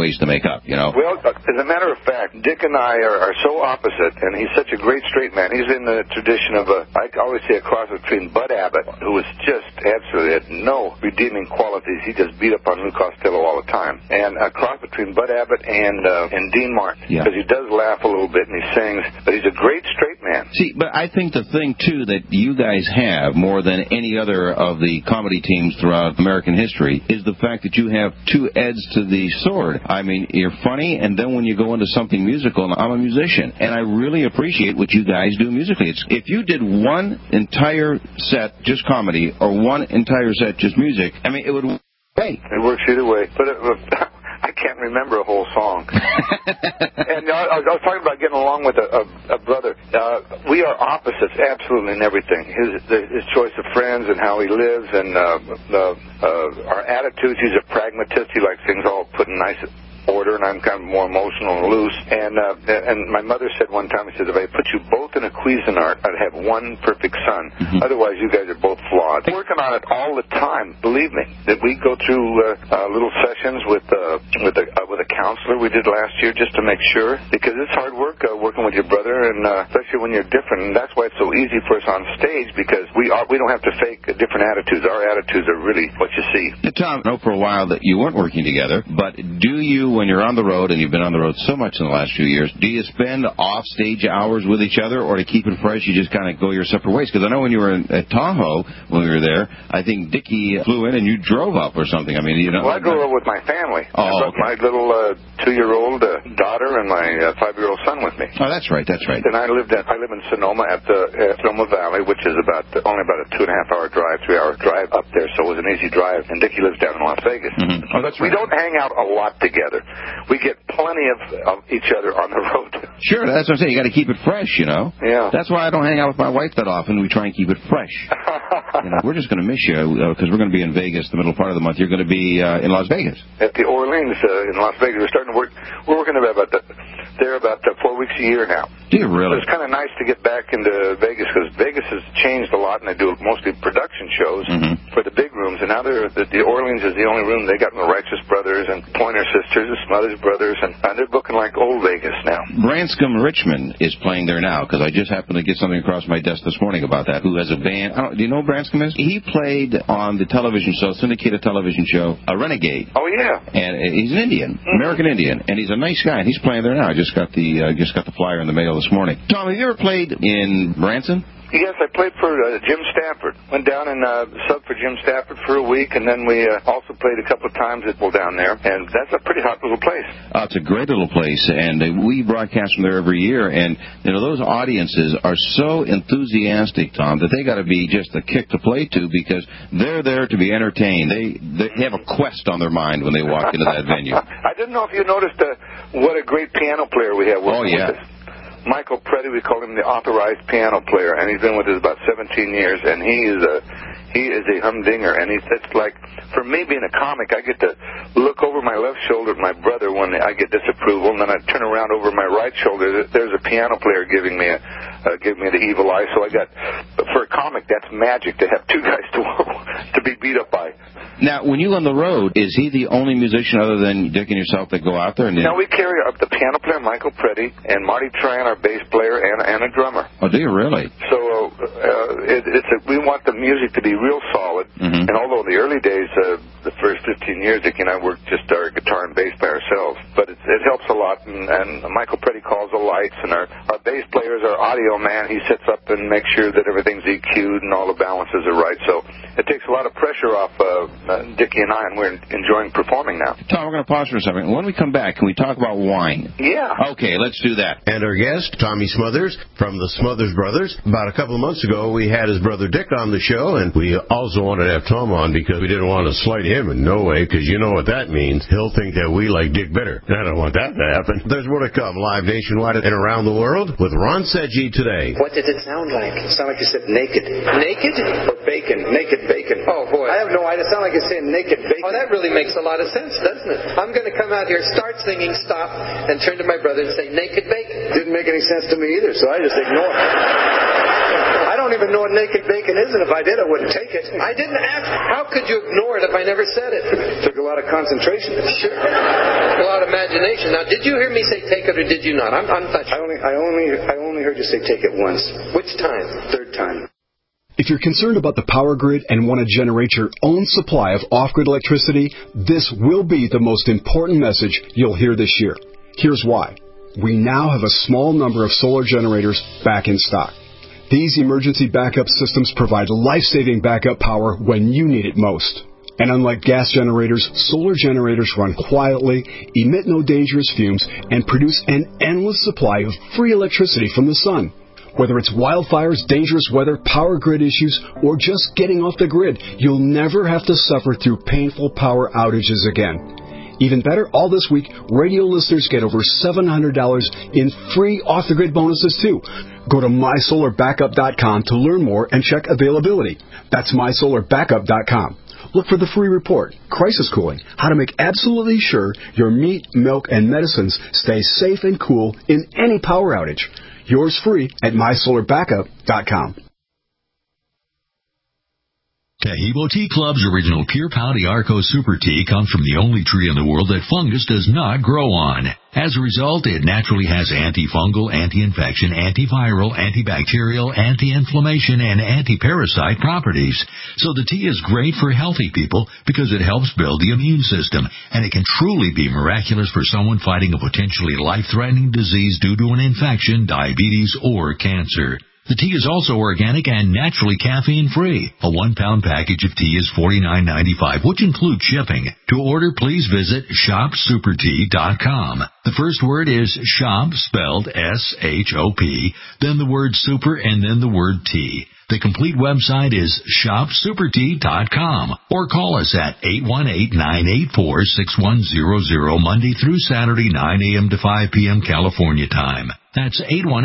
ways to make up, you know? Well, as a matter of fact, Dick and I are so opposite, and he's such a great straight man. He's in the tradition of I always say a cross between Bud Abbott, who was just absolutely had no redeeming qualities. He just beat up on Lou Costello all the time, and a cross between Bud Abbott and Dean Martin, because he does laugh a little bit and he sings, but he's a great straight man. See, but I think the thing too that you guys have more than any other of the comedy teams throughout American history is the fact that you have two edges to the sword. I mean, you're funny, and then when you go into something musical, I'm a musician, and I really appreciate what you guys do musically. If you did one entire set just comedy or one entire set just music, I mean, it would work. It works either way, but I can't remember a whole song. And I was talking about getting along with a brother. We are opposites, absolutely, in everything. His choice of friends and how he lives, and our attitudes. He's a pragmatist. He likes things all put in nice order, and I'm kind of more emotional and loose. And my mother said one time, she said, if I put you both in a Cuisinart, I'd have one perfect son. Otherwise, you guys are both flawed. I'm working on it all the time, believe me. That we go through little sessions with a counselor we did last year just to make sure, because it's hard work working with your brother, and especially when you're different. And that's why it's so easy for us on stage, because we don't have to fake different attitudes. Our attitudes are really what you see. Now, Tom, I know for a while that you weren't working together, but do you, when you're on the road, and you've been on the road so much in the last few years, do you spend off-stage hours with each other, or to keep it fresh, you just kind of go your separate ways? Because I know when you were at Tahoe, when we were there, I think Dickie flew in and you drove up or something. I mean, you know. Well, I drove up with my family. Oh, I brought my little 2-year-old daughter and my 5-year-old son with me. Oh, that's right. And I live in Sonoma at Sonoma Valley, which is only about a 2.5-hour drive, 3-hour drive up there, so it was an easy drive. And Dickie lives down in Las Vegas. Oh, that's right. We don't hang out a lot together. We get plenty of each other on the road. Sure, that's what I'm saying. You got to keep it fresh, you know. Yeah. That's why I don't hang out with my wife that often. We try and keep it fresh. You know, we're just going to miss you because we're going to be in Vegas the middle part of the month. You're going to be in Las Vegas. At the Orleans in Las Vegas. We're starting to work. We're working about 4 weeks a year now. Do you really? So it's kind of nice to get back into Vegas, because Vegas has changed a lot, and they do mostly production shows for the big rooms. And now the Orleans is the only room they got the Righteous Brothers and Pointer Sisters, the Smothers Brothers, and they're booking like old Vegas now. Branscombe Richmond is playing there now, because I just happened to get something across my desk this morning about that. Who has a band? Do you know who Branscombe is? He played on the television show, syndicated television show, Renegade. Oh yeah. And he's an Indian, American Indian, and he's a nice guy. And he's playing there now. I just got the flyer in the mail this morning. Tom, have you ever played in Branson? Yes, I played for Jim Stafford. Went down and subbed for Jim Stafford for a week, and then we also played a couple of times down there, and that's a pretty hot little place. It's a great little place, and we broadcast from there every year, and you know those audiences are so enthusiastic, Tom, that they got to be just a kick to play to, because they're there to be entertained. They have a quest on their mind when they walk into that venue. I didn't know if you noticed what a great piano player we have working with us. Michael Preddy, we call him the authorized piano player, and he's been with us about 17 years, and he is a humdinger, and it's like, for me being a comic, I get to look over my left shoulder at my brother when I get disapproval, and then I turn around over my right shoulder, there's a piano player giving me the evil eye. So for a comic, that's magic to have two guys to be beat up by. Now, when you on the road, is he the only musician other than Dick and yourself that go out there? No, we carry up the piano player, Michael Preddy, and Marty Tran, our bass player, and a drummer. Oh, do you really? So we want the music to be real solid. And although the early days, the first 15 years, Dick and I worked just our guitar and bass by ourselves, but it helps a lot. And Michael Preddy calls the lights, and our bass player is our audio man. He sits up and makes sure that everything's EQ'd and all the balances are right. So it takes a lot of pressure off Dickie and I, and we're enjoying performing now. Tom, we're going to pause for a second. When we come back, can we talk about wine? Yeah. Okay, let's do that. And our guest, Tommy Smothers, from the Smothers Brothers. About a couple of months ago, we had his brother Dick on the show, and we also wanted to have Tom on because we didn't want to slight him in no way, because you know what that means. He'll think that we like Dick better. I don't want that to happen. There's more to come, live nationwide and around the world with Ron Sedgy today. What did it sound like? It sounded like you said naked. Naked? Or bacon? Naked bacon. Oh, boy. I have no idea. It sounded like you're saying naked bacon. Oh, that really makes a lot of sense, doesn't it? I'm going to come out here, start singing, stop, and turn to my brother and say, naked bacon. Didn't make any sense to me either, so I just ignored it. I don't even know what naked bacon is, and if I did, I wouldn't take it. I didn't ask. How could you ignore it if I never said it? Took a lot of concentration. Sure. A lot of imagination. Now, did you hear me say take it or did you not? I'm not sure. I only heard you say take it once. Which time? Third time. If you're concerned about the power grid and want to generate your own supply of off-grid electricity, this will be the most important message you'll hear this year. Here's why. We now have a small number of solar generators back in stock. These emergency backup systems provide life-saving backup power when you need it most. And unlike gas generators, solar generators run quietly, emit no dangerous fumes, and produce an endless supply of free electricity from the sun. Whether it's wildfires, dangerous weather, power grid issues, or just getting off the grid, you'll never have to suffer through painful power outages again. Even better, all this week, radio listeners get over $700 in free off-the-grid bonuses, too. Go to MySolarBackup.com to learn more and check availability. That's MySolarBackup.com. Look for the free report, Crisis Cooling, how to make absolutely sure your meat, milk, and medicines stay safe and cool in any power outage. Yours free at MySolarBackup.com. Taheebo Tea Club's original Pure Pau d'Arco Super Tea comes from the only tree in the world that fungus does not grow on. As a result, it naturally has antifungal, anti-infection, antiviral, antibacterial, anti-inflammation, and anti-parasite properties. So the tea is great for healthy people because it helps build the immune system, and it can truly be miraculous for someone fighting a potentially life-threatening disease due to an infection, diabetes, or cancer. The tea is also organic and naturally caffeine-free. A 1-pound package of tea is $49.95, which includes shipping. To order, please visit shopsupertea.com. The first word is shop, spelled S-H-O-P, then the word super, and then the word tea. The complete website is shopsupertea.com, or call us at 818-984-6100 Monday through Saturday, 9 a.m. to 5 p.m. California time. That's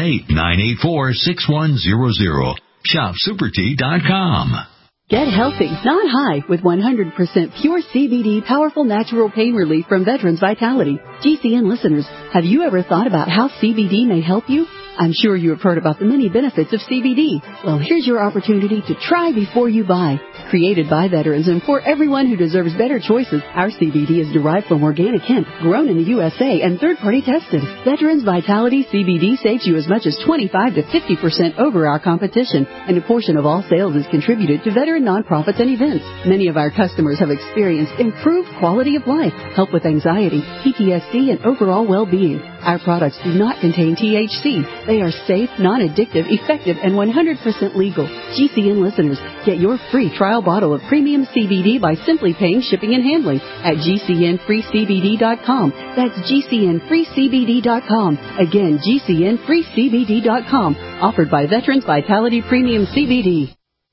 818-984-6100. ShopSuperTea.com. Get healthy, not high, with 100% pure CBD powerful natural pain relief from Veterans Vitality. GCN listeners, have you ever thought about how CBD may help you? I'm sure you have heard about the many benefits of CBD. Well, here's your opportunity to try before you buy. Created by veterans and for everyone who deserves better choices, our CBD is derived from organic hemp, grown in the USA, and third-party tested. Veterans Vitality CBD saves you as much as 25 to 50% over our competition, and a portion of all sales is contributed to veteran nonprofits and events. Many of our customers have experienced improved quality of life, help with anxiety, PTSD, and overall well-being. Our products do not contain THC. They are safe, non-addictive, effective, and 100% legal. GCN listeners, get your free trial bottle of premium CBD by simply paying shipping and handling at GCNFreeCBD.com. That's GCNFreeCBD.com. Again, GCNFreeCBD.com. Offered by Veterans Vitality Premium CBD.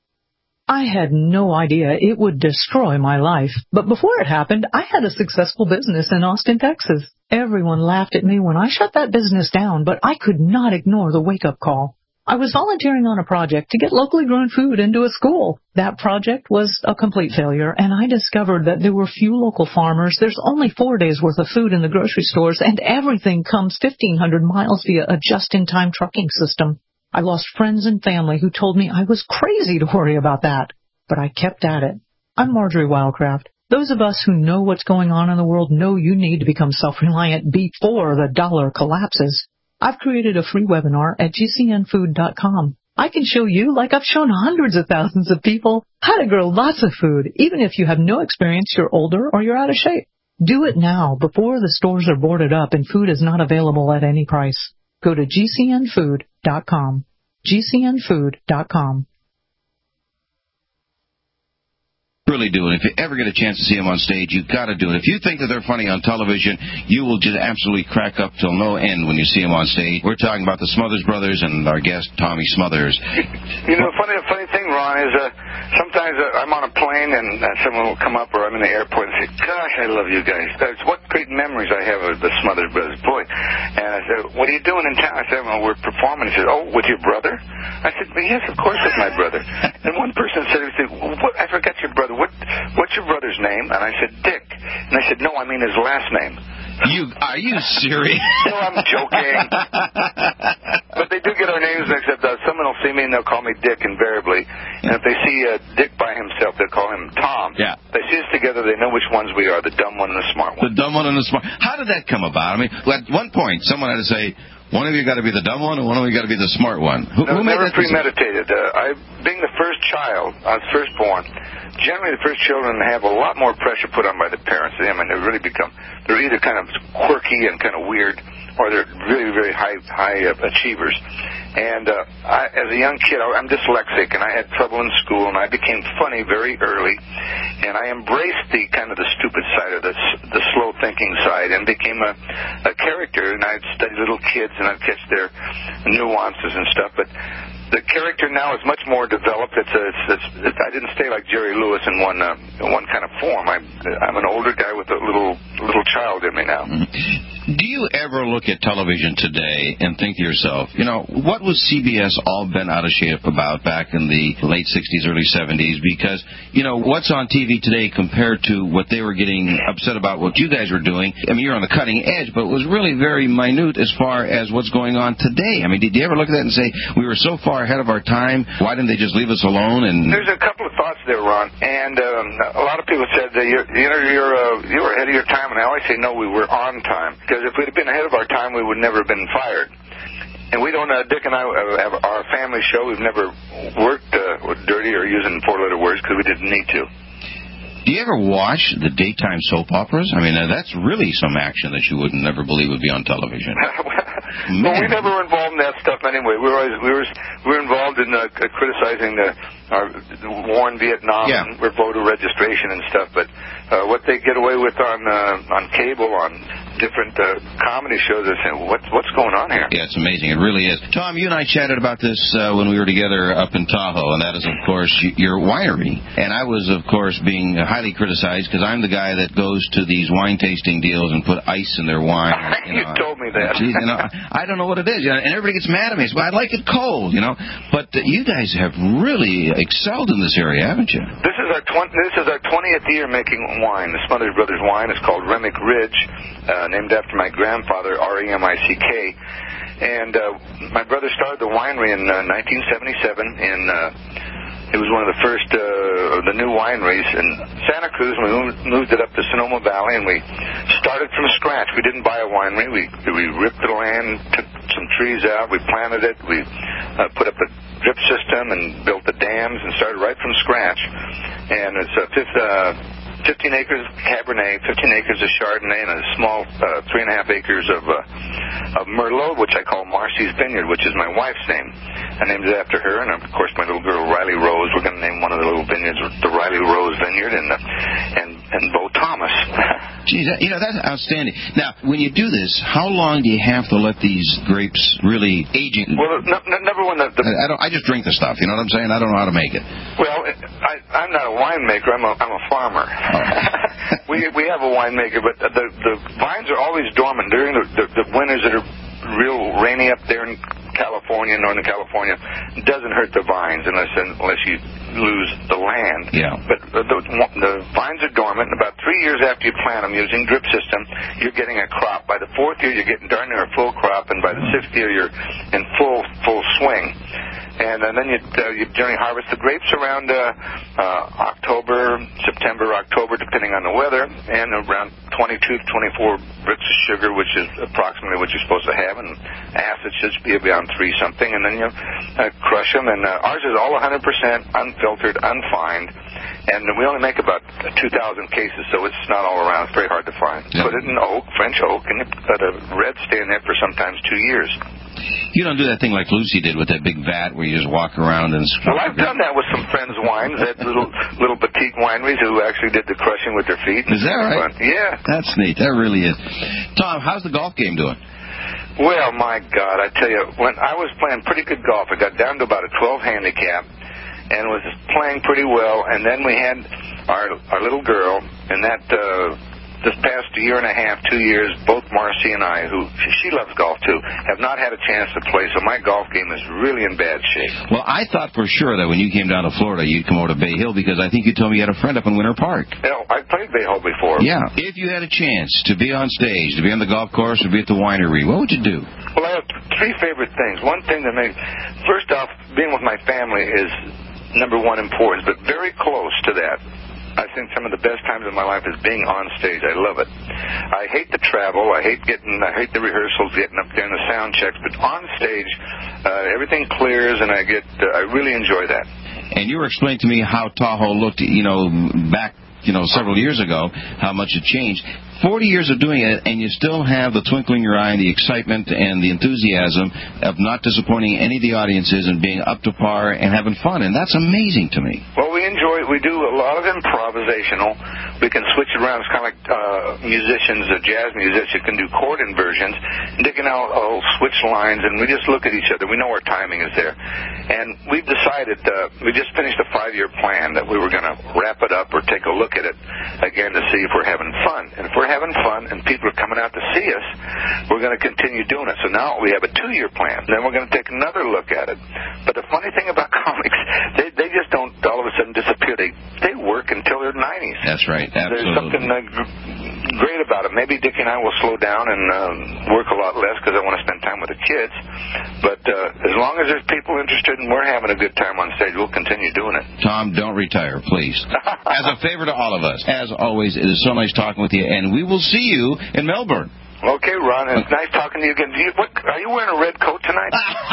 I had no idea it would destroy my life. But before it happened, I had a successful business in Austin, Texas. Everyone laughed at me when I shut that business down, but I could not ignore the wake-up call. I was volunteering on a project to get locally grown food into a school. That project was a complete failure, and I discovered that there were few local farmers. There's only 4 days' worth of food in the grocery stores, and everything comes 1,500 miles via a just-in-time trucking system. I lost friends and family who told me I was crazy to worry about that, but I kept at it. I'm Marjorie Wildcraft. Those of us who know what's going on in the world know you need to become self-reliant before the dollar collapses. I've created a free webinar at GCNfood.com. I can show you, like I've shown hundreds of thousands of people, how to grow lots of food, even if you have no experience, you're older, or you're out of shape. Do it now, before the stores are boarded up and food is not available at any price. Go to GCNfood.com. GCNfood.com. Really do it. If you ever get a chance to see them on stage, you've got to do it. If you think that they're funny on television, you will just absolutely crack up till no end when you see them on stage. We're talking about the Smothers Brothers and our guest, Tommy Smothers. You know, funny thing, Ron, is sometimes I'm on a plane and someone will come up, or I'm in the airport and say, gosh, I love you guys. What great memories I have of the Smothers Brothers. Boy. And I said, what are you doing in town? I said, well, we're performing. He said, oh, with your brother? I said, well, yes, of course, with my brother. And one person said, I forgot your brother. What's your brother's name? And I said, Dick. And I said, no, I mean his last name. Are you serious? No, I'm joking. But they do get our names mixed up. Someone will see me and they'll call me Dick invariably. And if they see Dick by himself, they'll call him Tom. Yeah. They see us together, they know which ones we are, the dumb one and the smart one. The dumb one and the smart. How did that come about? I mean, at one point, someone had to say, one of you got to be the dumb one and one of you got to be the smart one. Who made never that premeditated. Being the first child, I was firstborn. Generally, the first children have a lot more pressure put on by the parents. I mean, they're either kind of quirky and kind of weird, or they're really, very high achievers. And as a young kid, I'm dyslexic, and I had trouble in school, and I became funny very early. And I embraced the kind of the stupid side of the slow thinking side, and became a character. And I'd study little kids, and I'd catch their nuances and stuff. But the character now is much more developed. I didn't stay like Jerry Lewis in one kind of form. I'm an older guy with a little child in me now. Do you ever look at television today and think to yourself, what was CBS all bent out of shape about back in the late 60s, early 70s? Because, what's on TV today compared to what they were getting upset about what you guys were doing? I mean, you're on the cutting edge, but it was really very minute as far as what's going on today. I mean, did you ever look at that and say, we were so far ahead of our time, why didn't they just leave us alone? And there's a couple of thoughts there, Ron, and a lot of people said that you were ahead of your time, and I always say no, we were on time, because if we'd have been ahead of our time, we would never have been fired. And we don't, Dick and I have our family show. We've never worked dirty or using four-letter words because we didn't need to. Do you ever watch the daytime soap operas? I mean, that's really some action that you would never believe would be on television. Well, we never were involved in that stuff anyway. We were involved in criticizing our war in Vietnam and voter registration and stuff. But what they get away with on cable, on different comedy shows, I say, what's going on here? Yeah, it's amazing. It really is. Tom, you and I chatted about this when we were together up in Tahoe, and that is, of course, your winery. And I was, of course, being highly criticized because I'm the guy that goes to these wine tasting deals and put ice in their wine. You told me that. I don't know what it is, and everybody gets mad at me. Well, I like it cold, But you guys have really excelled in this area, haven't you? This is our 20th year making wine. The Smothers Brothers wine is called Remick Ridge, named after my grandfather, Remick. And my brother started the winery in 1977 it was one of the first of the new wineries in Santa Cruz. We moved it up to Sonoma Valley, and we started from scratch. We didn't buy a winery. We ripped the land, took some trees out, we planted it, we put up a drip system and built the dams and started right from scratch. And it's 15 acres of Cabernet, 15 acres of Chardonnay, and a small 3.5 acres of Merlot, which I call Marcy's Vineyard, which is my wife's name. I named it after her, and of course my little girl Riley Rose. We're going to name one of the little vineyards the Riley Rose Vineyard, and Bo Thomas. Geez, that's outstanding. Now, when you do this, how long do you have to let these grapes really age? Well, number one, I just drink the stuff. You know what I'm saying? I don't know how to make it. Well, I'm not a winemaker. I'm a farmer. Oh. We have a winemaker, but the vines are always dormant during the winters that are real rainy up there in California, Northern California. It doesn't hurt the vines unless you lose the land. Yeah. But the vines are dormant. About 3 years after you plant them using drip system, you're getting a crop. By the 4th year, you're getting darn near a full crop, and by the 6th year, you're in full swing. And then you generally harvest the grapes around September, October, depending on the weather, and around 22 to 24 bricks of sugar, which is approximately what you're supposed to have, and acid should be around 3 something, and then you crush them. And ours is all 100% unfiltered, unfined, and we only make about 2,000 cases, so it's not all around. It's very hard to find. Yeah. Put it in oak, French oak, and you let a red stay in there for sometimes 2 years. You don't do that thing like Lucy did with that big vat where you just walk around and... Well, I've done that with some friends' wines, that little boutique wineries who actually did the crushing with their feet. Is that right? Fun. Yeah. That's neat. That really is. Tom, how's the golf game doing? Well, my God, I tell you, when I was playing pretty good golf, I got down to about a 12 handicap and was playing pretty well, and then we had our little girl, and that this past year and a half, 2 years, both Marcy and I, who she loves golf too, have not had a chance to play, so my golf game is really in bad shape. Well, I thought for sure that when you came down to Florida, you'd come over to Bay Hill, because I think you told me you had a friend up in Winter Park. I played Bay Hill before. Yeah. If you had a chance to be on stage, to be on the golf course, or be at the winery, what would you do? Well, I have three favorite things. One thing that makes, first off, being with my family is number one importance, but very close to that, I think some of the best times of my life is being on stage. I love it. I hate the travel. I hate the rehearsals, getting up there and the sound checks. But on stage, everything clears, and I really enjoy that. And you were explaining to me how Tahoe looked, back, several years ago, how much it changed. 40 years of doing it, and you still have the twinkle in your eye and the excitement and the enthusiasm of not disappointing any of the audiences and being up to par and having fun, and that's amazing to me. Well, we enjoy it. We do a lot of improvisational. We can switch it around. It's kind of like musicians, jazz musicians can do chord inversions. Dick and I'll switch lines, and we just look at each other. We know our timing is there. And we've decided, we just finished a 5-year plan that we were going to wrap it up or take a look at it again to see if we're having fun. And if we're having fun and people are coming out to see us, we're going to continue doing it. So now we have a 2-year plan. Then we're going to take another look at it. But the funny thing about comics, they just don't all of a sudden disappear. They work until their 90s. That's right. Absolutely. There's something great about it. Maybe Dick and I will slow down and work a lot less because I want to spend time with the kids. But as long as there's people interested and we're having a good time on stage, we'll continue doing it. Tom, don't retire, please. As a favor to all of us. As always, it is so nice talking with you, and we will see you in Melbourne. Okay, Ron, it's nice talking to you again. Are you wearing a red coat tonight?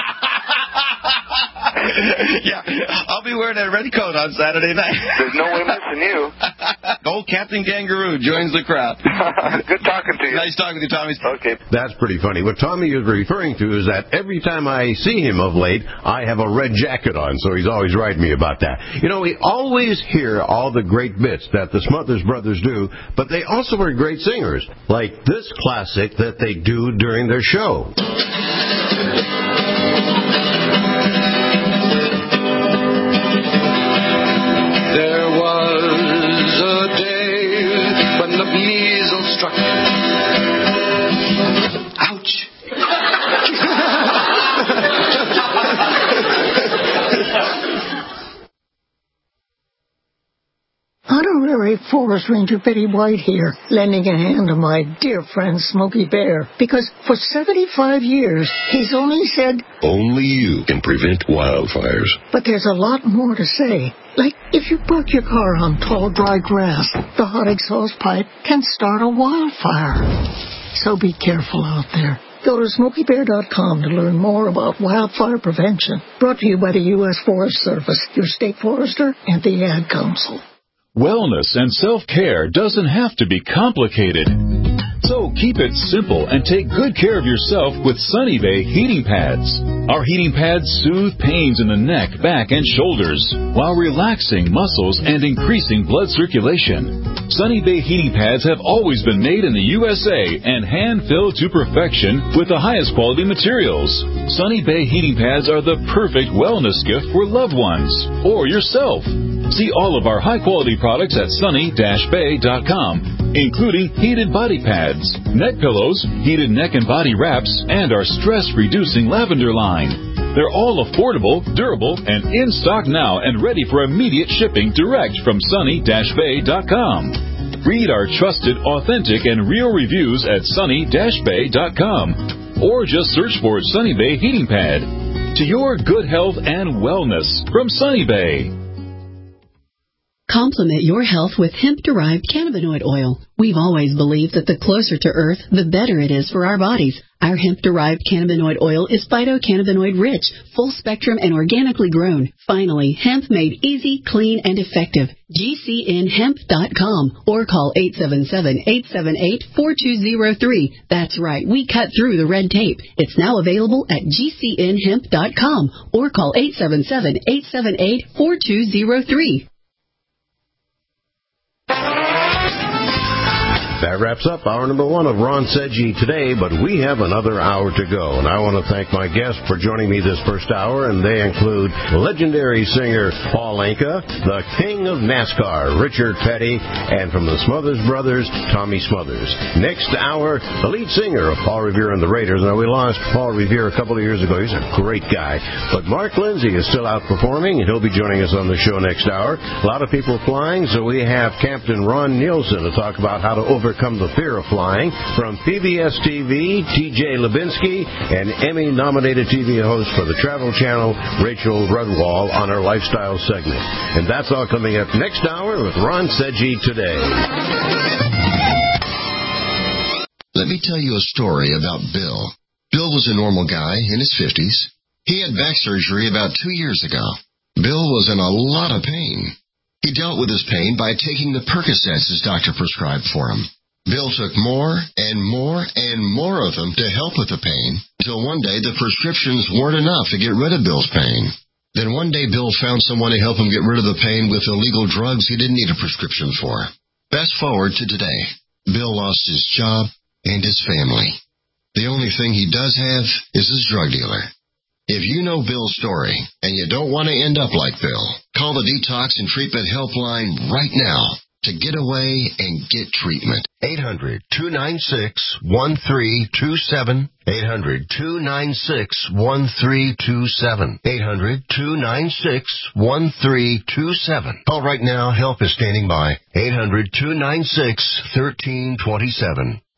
Yeah, I'll be wearing a red coat on Saturday night. There's no way missing you. Old Captain Kangaroo joins the crowd. Good talking to you. Nice talking with you, Tommy. Okay. That's pretty funny. What Tommy is referring to is that every time I see him of late, I have a red jacket on, so he's always writing me about that. We always hear all the great bits that the Smothers Brothers do, but they also are great singers, like this classic that they do during their show. There was a day when the measles struck. Ouch! Honorary Forest Ranger Betty White here, lending a hand to my dear friend Smokey Bear, because for 75 years he's only said, only you can prevent wildfires. But there's a lot more to say. Like, if you park your car on tall, dry grass, the hot exhaust pipe can start a wildfire. So be careful out there. Go to SmokeyBear.com to learn more about wildfire prevention. Brought to you by the U.S. Forest Service, your state forester, and the Ad Council. Wellness and self-care doesn't have to be complicated. So keep it simple and take good care of yourself with Sunny Bay heating pads. Our heating pads soothe pains in the neck, back, and shoulders while relaxing muscles and increasing blood circulation. Sunny Bay heating pads have always been made in the USA and hand-filled to perfection with the highest quality materials. Sunny Bay heating pads are the perfect wellness gift for loved ones or yourself. See all of our high-quality products at sunny-bay.com, including heated body pads, neck pillows, heated neck and body wraps, and our stress-reducing lavender line. They're all affordable, durable, and in stock now and ready for immediate shipping direct from sunny-bay.com. Read our trusted, authentic, and real reviews at sunny-bay.com, or just search for Sunny Bay Heating Pad. To your good health and wellness from Sunny Bay. Complement your health with hemp-derived cannabinoid oil. We've always believed that the closer to Earth, the better it is for our bodies. Our hemp-derived cannabinoid oil is phytocannabinoid-rich, full-spectrum, and organically grown. Finally, hemp made easy, clean, and effective. GCNhemp.com or call 877-878-4203. That's right, we cut through the red tape. It's now available at GCNhemp.com or call 877-878-4203. That wraps up hour number 1 of Ron Sedgy Today, but we have another hour to go. And I want to thank my guests for joining me this first hour, and they include legendary singer Paul Anka, the king of NASCAR, Richard Petty, and from the Smothers Brothers, Tommy Smothers. Next hour, the lead singer of Paul Revere and the Raiders. Now, we lost Paul Revere a couple of years ago. He's a great guy. But Mark Lindsay is still out performing, and he'll be joining us on the show next hour. A lot of people flying, so we have Captain Ron Nielsen to talk about how to overcome the fear of flying. From PBS TV, TJ Lubinsky, and Emmy-nominated TV host for the Travel Channel, Rachel Rudwall, on our lifestyle segment. And that's all coming up next hour with Ron Sedgy Today. Let me tell you a story about Bill. Bill was a normal guy in his 50s. He had back surgery about 2 years ago. Bill was in a lot of pain. He dealt with his pain by taking the Percocets his doctor prescribed for him. Bill took more and more and more of them to help with the pain, until one day the prescriptions weren't enough to get rid of Bill's pain. Then one day Bill found someone to help him get rid of the pain with illegal drugs he didn't need a prescription for. Fast forward to today. Bill lost his job and his family. The only thing he does have is his drug dealer. If you know Bill's story and you don't want to end up like Bill, call the Detox and Treatment Helpline right now to get away and get treatment. 800-296-1327. 800-296-1327. 800-296-1327. Call right now. Help is standing by. 800-296-1327.